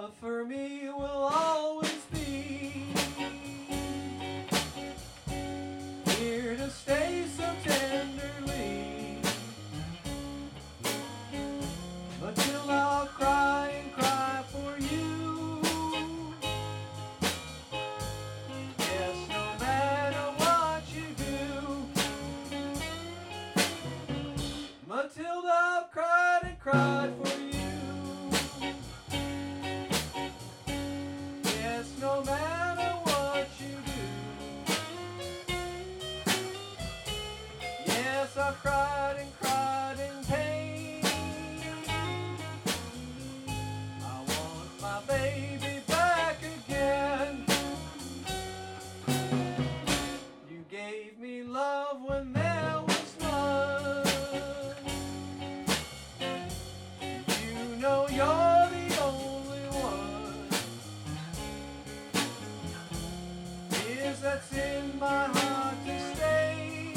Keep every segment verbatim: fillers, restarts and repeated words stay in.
love for me will always be here to stay so tenderly. Until I'll cry and cry for you. Yes, no matter what you do, Matilda, I've cried and cried for you. Yes, no matter what you do. Yes, I've cried and cried in pain. I want my baby back again. You gave me love when there was none. You know you're the only one. Is that's in my heart to stay.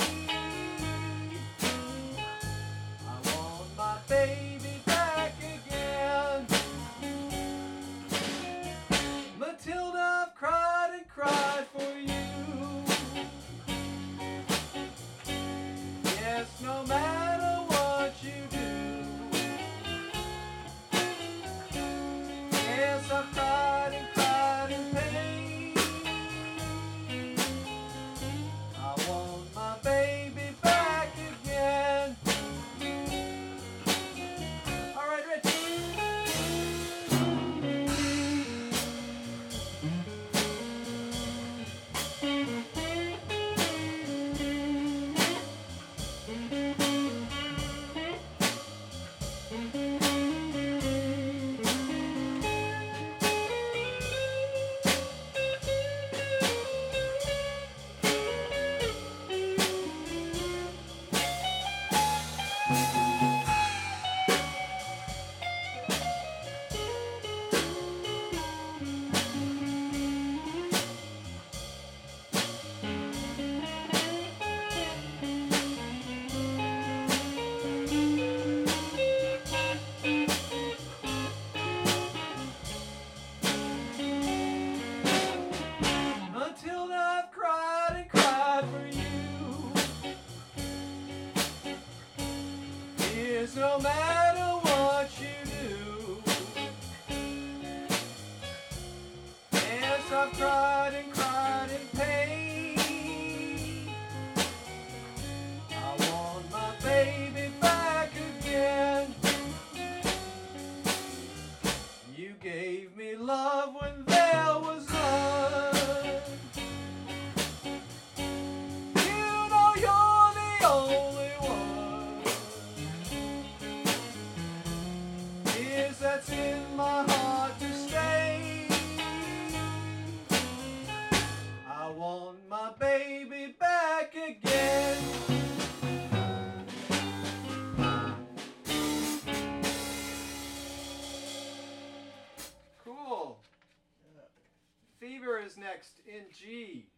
I want my baby back again. Matilda, I've cried and cried for you. Yes, no matter what you do. Yes, I've cried and cried in pain. I want my baby back again. All right, Rich. Matilda, I've cried and cried for you. Yes, no matter what you do. Yes, I've cried and cried in pain. I want my baby back again. You gave me love when there was none. You know you're the only one. Yes, that's in my heart to stay. I want my baby back again. Cool. Fever is next in G.